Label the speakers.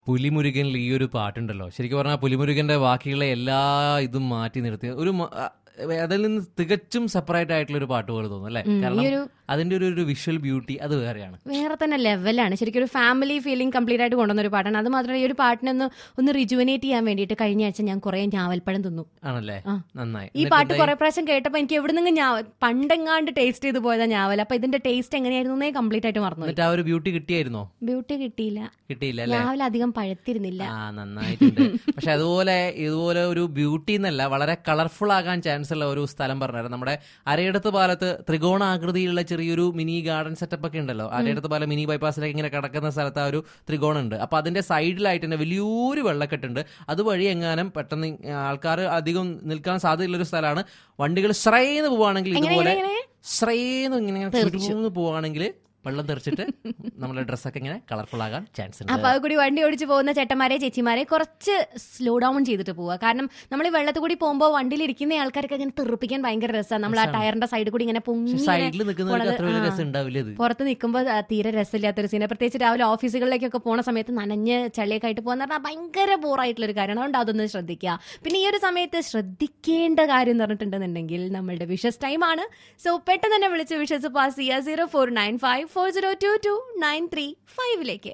Speaker 1: പുലിമുരുകനിൽ ഈ ഒരു പാട്ടുണ്ടല്ലോ, ശരിക്കും പറഞ്ഞാൽ പുലിമുരുകന്റെ ബാക്കിയുള്ള എല്ലാ ഇതും മാറ്റി നിർത്തി ഒരു അതിൽ നിന്ന് തികച്ചും സെപ്പറേറ്റ് ആയിട്ടുള്ള ഒരു പാട്ട് പോലെ തോന്നും അല്ലേ? കാരണം അതിന്റെ ഒരു വിഷ്വൽ ബ്യൂട്ടി അത് വേറെയാണ്,
Speaker 2: വേറെ തന്നെ ലെവലാണ്. ശരിക്കും ഒരു ഫാമിലി ഫീലിംഗ് കംപ്ലീറ്റ് ആയിട്ട് കൊണ്ടുവന്ന ഒരു പാട്ടാണ്. അത് മാത്രമല്ല ഈ ഒരു പാട്ടിനൊന്ന് റിജുവനേറ്റ് ചെയ്യാൻ വേണ്ടിയിട്ട് കഴിഞ്ഞ ആഴ്ച ഞാൻ കുറെ ഞാവൽപ്പഴം തിന്നു.
Speaker 1: ആണല്ലേ? നന്നായി.
Speaker 2: ഈ പാട്ട് കുറെ പ്രാവശ്യം കേട്ടപ്പോൾ എനിക്ക് എവിടെ നിന്ന് പണ്ടെങ്ങാണ്ട് ടേസ്റ്റ് ചെയ്ത് പോയതാ ഞാവൽ. അപ്പൊ ഇതിന്റെ ടേസ്റ്റ് എങ്ങനെയായിരുന്നു കംപ്ലീറ്റ് ആയിട്ട് മറന്നു.
Speaker 1: എന്നിട്ട് ആ ഒരു ബ്യൂട്ടി കിട്ടിയായിരുന്നോ?
Speaker 2: ബ്യൂട്ടി കിട്ടിയില്ല. ഞാവൽ അധികം പഴുത്തിരുന്നില്ല.
Speaker 1: നന്നായിട്ടുണ്ട്. പക്ഷെ ഇതുപോലെ ഒരു ബ്യൂട്ടി എന്നല്ല, വളരെ കളർഫുൾ ആകാൻ ചാൻസ് ഉള്ള ഒരു സ്ഥലം പറഞ്ഞായിരുന്നു. നമ്മുടെ അരയിടത്ത് പാലത്ത് ത്രികോണാകൃതിയിലുള്ള ചെറിയൊരു മിനി ഗാർഡൻ സെറ്റപ്പ് ഒക്കെ ഉണ്ടല്ലോ. അരയിടത്ത് പാലം മിനി ബൈപ്പാസിലേക്ക് ഇങ്ങനെ കിടക്കുന്ന സ്ഥലത്ത് ആ ഒരു ത്രികോണം ഉണ്ട്. അപ്പൊ അതിന്റെ സൈഡിലായിട്ട് തന്നെ വലിയൊരു വെള്ളക്കെട്ടുണ്ട്. അതുവഴി എങ്ങാനും പെട്ടെന്ന് ആൾക്കാർ അധികം നിൽക്കാൻ സാധ്യതയുള്ള ഒരു സ്ഥലമാണ്. വണ്ടികൾ ശ്രേന്ന് പോവാണെങ്കിൽ ഇതുപോലെ ശ്രേന്ന് ഇങ്ങനെ പോവാണെങ്കിൽ വെള്ളം തെറിച്ചിട്ട് നമ്മുടെ ഡ്രസ്സൊക്കെ ഇങ്ങനെ കളർഫുൾ ആകാൻ ചാൻസ് ഉണ്ട്.
Speaker 2: അപ്പൊ അത് കൂടി വണ്ടി ഓടിച്ച് പോകുന്ന ചേട്ടന്മാരെ ചേച്ചിമാരെ കുറച്ച് സ്ലോ ഡൗൺ ചെയ്തിട്ട് പോവുക. കാരണം നമ്മൾ ഈ വെള്ളത്തിൽ കൂടി പോകുമ്പോൾ വണ്ടിയിൽ ഇരിക്കുന്ന ആൾക്കാർക്ക് അങ്ങനെ തെറിപ്പിക്കാൻ ഭയങ്കര രസമാണ്. നമ്മൾ ആ ടയറിന്റെ സൈഡിൽ കൂടി ഇങ്ങനെ പൊങ്ങി പുറത്ത് നിൽക്കുമ്പോൾ തീരെ രസമില്ലാത്തൊരു സീന. പ്രത്യേകിച്ച് രാവിലെ ഓഫീസുകളിലേക്കൊക്കെ പോണ സമയത്ത് നനഞ്ഞ് ചളിയൊക്കെ ആയിട്ട് പോകുന്ന പറഞ്ഞാൽ ഭയങ്കര ബോറായിട്ടുള്ളൊരു കാര്യമാണ്. അതുകൊണ്ട് അതൊന്ന് ശ്രദ്ധിക്കുക. പിന്നെ ഈ ഒരു സമയത്ത് ശ്രദ്ധിക്കേണ്ട കാര്യം എന്ന് പറഞ്ഞിട്ടുണ്ടെന്നുണ്ടെങ്കിൽ നമ്മളുടെ വിഷസ് ടൈമാണ്. സോ പെട്ടെന്ന് തന്നെ വിളിച്ച് വിഷസ് പാസ് ചെയ്യുക 0495402293 5